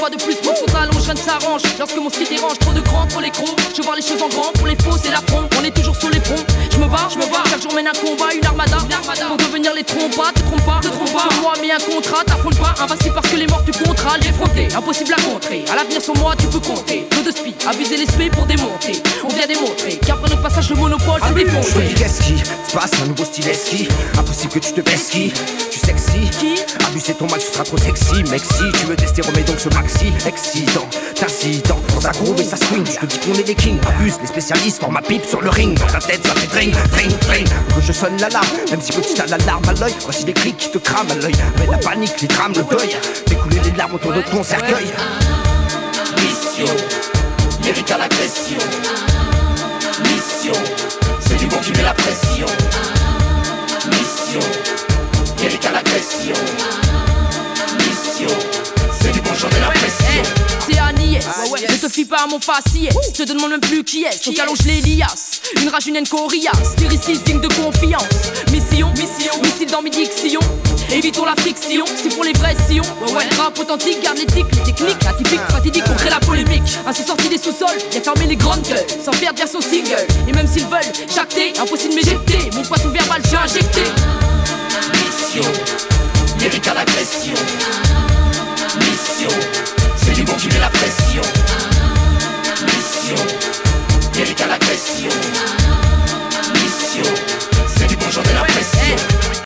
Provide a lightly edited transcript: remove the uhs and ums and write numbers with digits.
fois de plus, mon fond allonge, rien ne s'arrange. Lorsque mon style dérange, trop de grands, trop les crocs. Je vois les choses en grand, pour les faux c'est l'affront. On est toujours sur les fronts, je me bats. Chaque jour mène un combat, une armada. Pour devenir les trompas, te trompe pas. Sur moi mets un contrat, t'affrontes pas. Invincible parce que les morts tu compteras. Les fronter, impossible à contrer. À l'avenir sur moi tu peux compter. Feu de spi, abuser l'esprit pour démonter. On vient démontrer qu'après notre passage le monopole c'est défoncé. Qu'est-ce qui se passe, un nouveau style esqui. Impossible que tu te baisses qui. Tu sexy qui. Abuser ton match, tu seras trop sexy. Mec si tu veux tester, remets donc ce maxi. Excitant, t'incident, dans un groove et ça swing. Je te dis qu'on est les kings, abuse les spécialistes, forme ma pipe sur le ring. Dans ta tête ça fait drink, drink, drink. Que je sonne l'alarme, même si petit t'as l'alarme à l'œil. Voici les cris qui te crament à l'œil. Mais la panique, les drames, le deuil. Fais couler les larmes autour de ton cercueil. Mission, mérite à l'agression. Mission, c'est du bon qui met la pression. Mission, mérite à l'agression. Mission, c'est du bon j'en ai la pression. C'est Agnès, ne te fie pas à mon faciès. Je te demande même plus qui est, donc allonge les liasses. Une rage, une haine coriace, lyriciste digne de confiance. Mission, missile dans mes dictions. Évitons la friction, c'est pour les vrais sillons. Rap authentique, garde l'éthique, les techniques, atypiques, fatidiques, on crée la polémique. Ainsi sorti des sous-sols, viens fermer les grandes gueules, sans faire dire son single. Et même s'ils veulent jacter, impossible de m'éjecter. Mon poisson verbal, j'ai injecté. Mission, mérite à l'agression. Mission, c'est du bon qui met la pression.